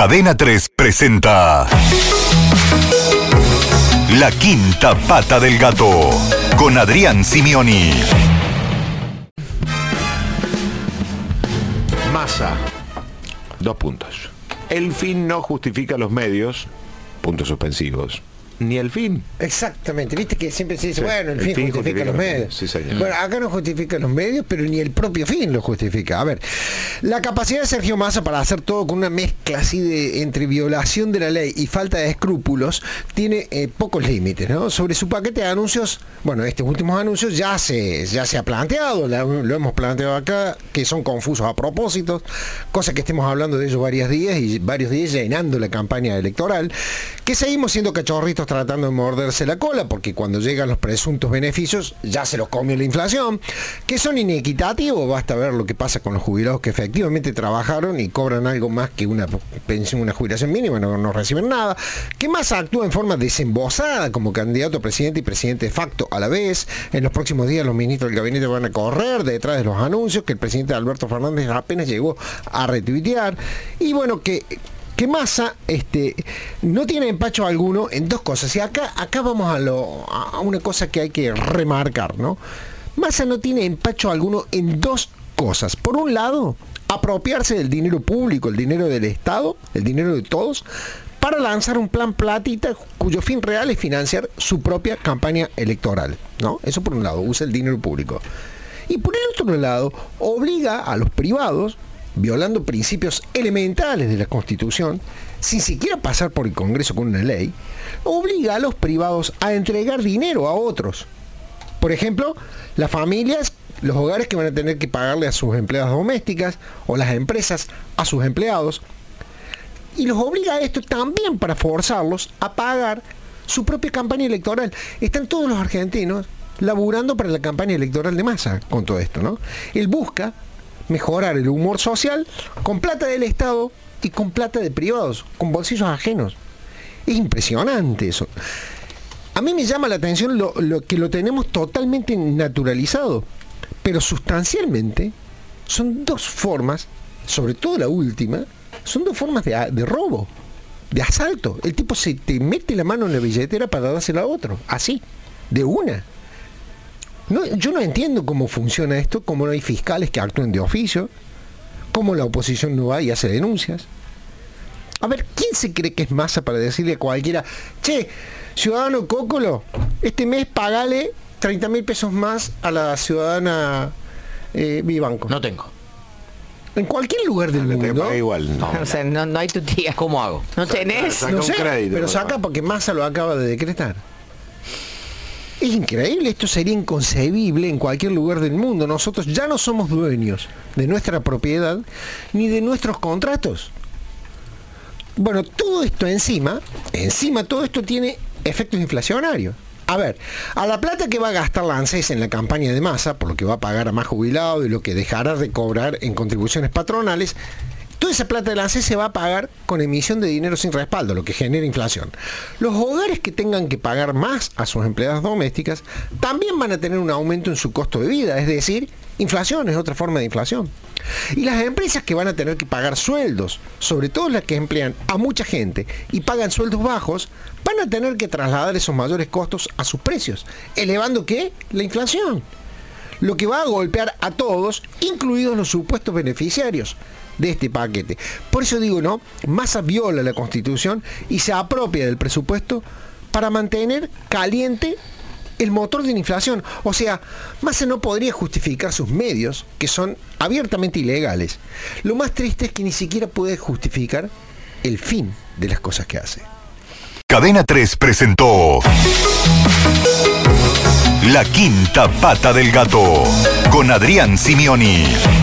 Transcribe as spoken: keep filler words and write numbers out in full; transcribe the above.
Cadena tres presenta La Quinta Pata del Gato con Adrián Simioni. Massa, dos puntos. El fin no justifica los medios, puntos suspensivos. Ni el fin. Exactamente, viste que siempre se dice, Sí, bueno, el, el fin, fin justifica, justifica los los medios. medios. Sí, señor. Bueno, acá no justifica los medios, pero ni el propio fin lo justifica. A ver, la capacidad de Sergio Massa para hacer todo con una mezcla así de entre violación de la ley y falta de escrúpulos tiene eh, pocos límites, ¿no? Sobre su paquete de anuncios, bueno, estos últimos anuncios ya se, ya se ha planteado, la, lo hemos planteado acá, que son confusos a propósito, cosa que estemos hablando de ellos varios días y varios días llenando la campaña electoral, que seguimos siendo cachorritos tratando de morderse la cola, porque cuando llegan los presuntos beneficios ya se los comió la inflación, que son inequitativos. Basta ver lo que pasa con los jubilados que efectivamente trabajaron y cobran algo más que una pensión, una jubilación mínima, no, no reciben nada, que más actúa en forma desembosada como candidato a presidente y presidente de facto a la vez. En los próximos días los ministros del gabinete van a correr detrás de los anuncios que el presidente Alberto Fernández apenas llegó a retuitear, y bueno, que que Massa este, no tiene empacho alguno en dos cosas. Y acá, acá vamos a, lo, a una cosa que hay que remarcar, ¿no? Massa no tiene empacho alguno en dos cosas. Por un lado, apropiarse del dinero público, el dinero del Estado, el dinero de todos, para lanzar un plan platita cuyo fin real es financiar su propia campaña electoral, ¿no? Eso por un lado, usa el dinero público. Y por el otro lado, obliga a los privados, violando principios elementales de la Constitución, sin siquiera pasar por el Congreso con una ley, obliga a los privados a entregar dinero a otros. Por ejemplo, las familias, los hogares que van a tener que pagarle a sus empleadas domésticas, o las empresas a sus empleados, y los obliga a esto también para forzarlos a pagar su propia campaña electoral. Están todos los argentinos laburando para la campaña electoral de Massa con todo esto, ¿no? Él busca mejorar el humor social con plata del Estado y con plata de privados, con bolsillos ajenos. Es impresionante eso. A mí me llama la atención lo, lo que lo tenemos totalmente naturalizado, pero sustancialmente son dos formas, sobre todo la última, son dos formas de, de robo, de asalto. El tipo se te mete la mano en la billetera para dársela a otro, así, de una. No, yo no entiendo cómo funciona esto, cómo no hay fiscales que actúen de oficio, cómo la oposición no va y hace denuncias. A ver, ¿quién se cree que es Massa para decirle a cualquiera, che, ciudadano Cócolo, este mes pagale treinta mil pesos más a la ciudadana eh, Vivanco? No tengo. En cualquier lugar del Le mundo. paga igual. No, o sea, no, no hay tu tía. ¿Cómo hago? ¿No tenés? Saca No un sé, crédito, pero por saca favor. porque Massa lo acaba de decretar. Es increíble, esto sería inconcebible en cualquier lugar del mundo. Nosotros ya no somos dueños de nuestra propiedad ni de nuestros contratos. Bueno, todo esto encima, encima todo esto tiene efectos inflacionarios. A ver, a la plata que va a gastar la ANSES en la campaña de Massa, por lo que va a pagar a más jubilados y lo que dejará de cobrar en contribuciones patronales, toda esa plata de la ANSES se va a pagar con emisión de dinero sin respaldo, lo que genera inflación. Los hogares que tengan que pagar más a sus empleadas domésticas también van a tener un aumento en su costo de vida, es decir, inflación es otra forma de inflación. Y las empresas que van a tener que pagar sueldos, sobre todo las que emplean a mucha gente y pagan sueldos bajos, van a tener que trasladar esos mayores costos a sus precios, elevando ¿qué? La inflación. Lo que va a golpear a todos, incluidos los supuestos beneficiarios de este paquete. Por eso digo, ¿no? Massa viola la Constitución y se apropia del presupuesto para mantener caliente el motor de la inflación. O sea, Massa no podría justificar sus medios, que son abiertamente ilegales. Lo más triste es que ni siquiera puede justificar el fin de las cosas que hace. Cadena tres presentó La Quinta Pata del Gato con Adrián Simioni.